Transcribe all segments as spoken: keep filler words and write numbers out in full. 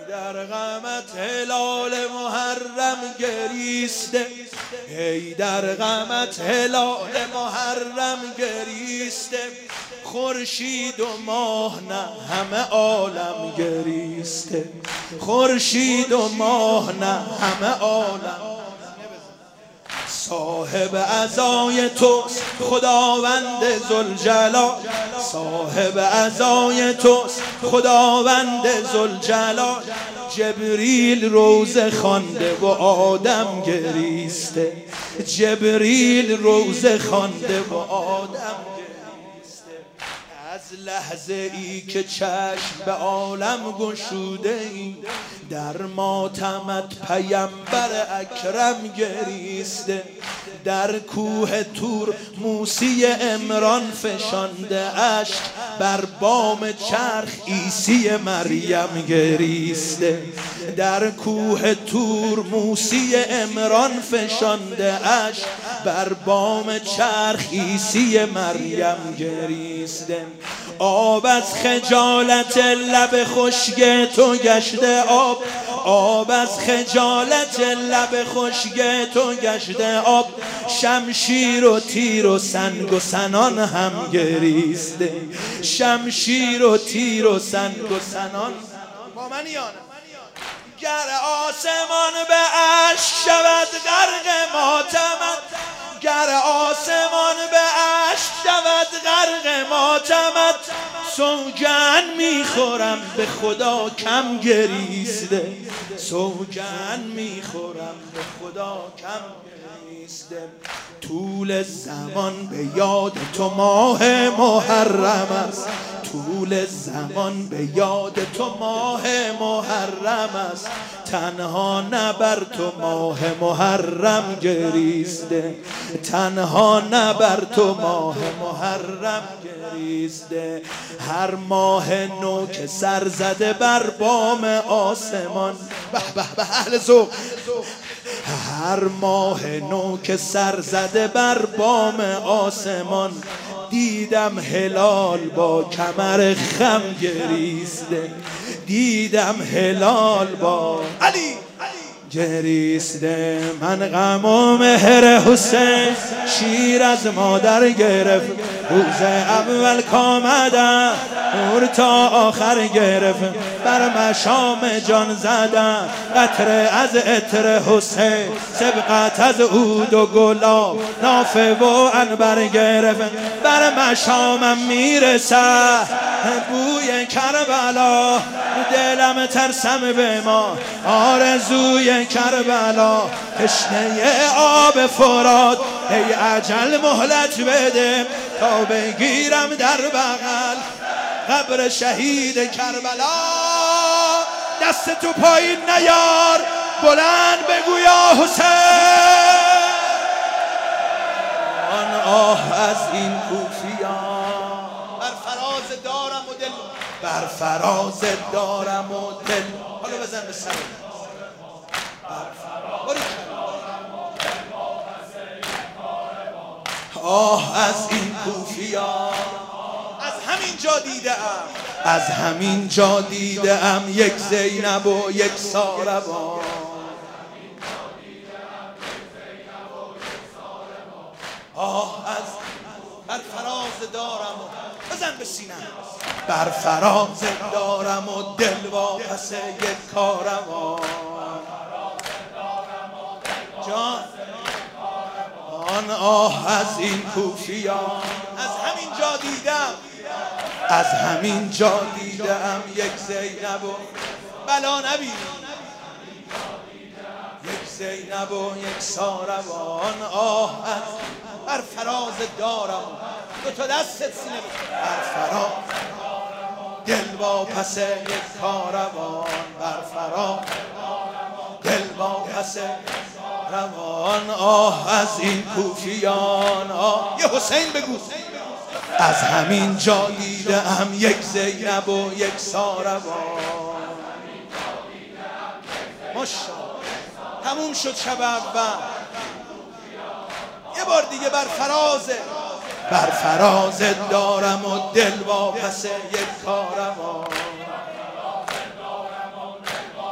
در غمت هلال محرم گریسته، ای در غمت هلال محرم گریسته، خورشید و ماه نه همه عالم گریسته، خورشید و ماه نه همه عالم. صاحب عزای توست خداوند ذوالجلال، صاحب عزای توست خداوند ذوالجلال، جبریل روزه خوانده و آدم گریسته، جبریل روزه خوانده و آدم گریسته. از لحظه ای که چشم به عالم گشوده ای، در ماتمت پیمبر اکرم گریسته، در کوه تور موسی عمران فشانده اشک، بر بام چرخ عیسی مریم گریسته، در کوه تور موسی عمران فشانده اشک، بر بام چرخ عیسی مریم گریسته. آب از خجالت لب خشک تو گشته آب، آب از خجالت لب خشک تو گشته آب، شمشیر و تیر و سنگ و سنان هم گریسته، شمشیر و تیر و سنگ و سنان. با من یانه گر آسمان به اشک شود غرق ماتمت، گر آسمان به اشک شود غرق ماتمت، سوگن میخورم به خدا کم گریسته، سوگن میخورم به خدا کم گریسته. طول زمان به یاد تو ماه محرم است، طول زمان به یاد تو ماه محرم است، تنها نه بر تو ماه محرم گریسته، تنها نه بر تو ماه محرم گریسته. هر ماه نو که سر زده بر بام آسمان، به به به اهل ذوق، هر ماه نو که سر زده بر بام آسمان، دیدم هلال با کمر خم گریسته، دیدم هلال با علی گریسته. من غم و مهر حسین شیر از مادر گرفت، روز اول کامدم نور تا آخر گرفت، بر مشام جان زدم قطره از عطر حسین، سبقت از عود و گلاب نافه و عنبر گرفت، بر مشامم میرسد بوی کربلا، دلم ترسم به ما آرزوی کربلا، تشنه آب فرات ای اجل مهلت بده، تا بگیرم در بغل قبر شهید کربلا. دست تو پایین نیار، بلند بگو یا حسین. آن آه از این کوفیان، بر فراز دارم و دل، بر فراز دارم و دل. حالا بزن به سر. آه از این کوفیان، از همین جا دیدم، از همین جا دیدم یک زینب و یک ساربان، آه از بر فراز دارم و بزن به سینم، بر فراز دارم و دل واپس یک کاروان جان. آن آه از این کوفیان، از همین جا دیدم، از همین جا دیدم یک زینب و بلا نبی، یک زینب و یک ساربان. آه از بر فراز دارم، دو تا دستت سینه بر فراز دل واپس یک کاروان، بر فراز دل واپس روان. آه از این کوفیان، آه یه حسین بگو. از همین جا دیدم یک زینب و یک ساربان. ماشاءالله تموم شد شب اول. یه بار دیگه بر فرازه، بر فراز دارم و دل واپس یک کاروان.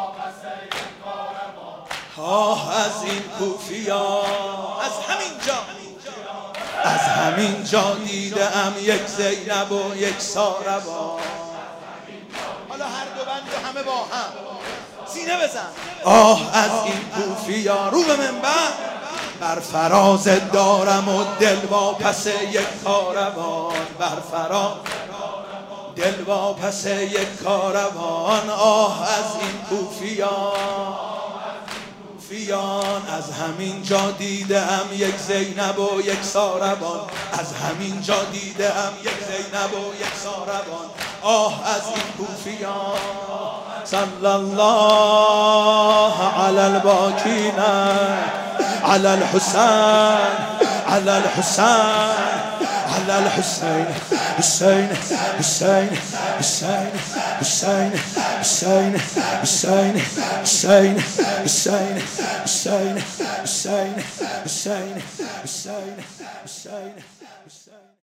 آه از این کوفیا، از همین جا از همین جا دیدم یک زینب و یک ساروان. حالا هر دو بند و همه با هم سینه بزن. آه از این کوفیا، رو به منبر. بر فراز دارم و دل واپس یک کاروان، بر فراز دل واپس یک کاروان. آه از این کوفیان، کوفیان از همین جا دیدم یک زینب و یک ساروان، از همین جا دیدم یک زینب و یک ساروان. آه از این کوفیان. صلی الله علی الباکین على الحسين على الحسين على الحسين حسين حسين حسين حسين حسين حسين حسين حسين حسين حسين حسين حسين حسين حسين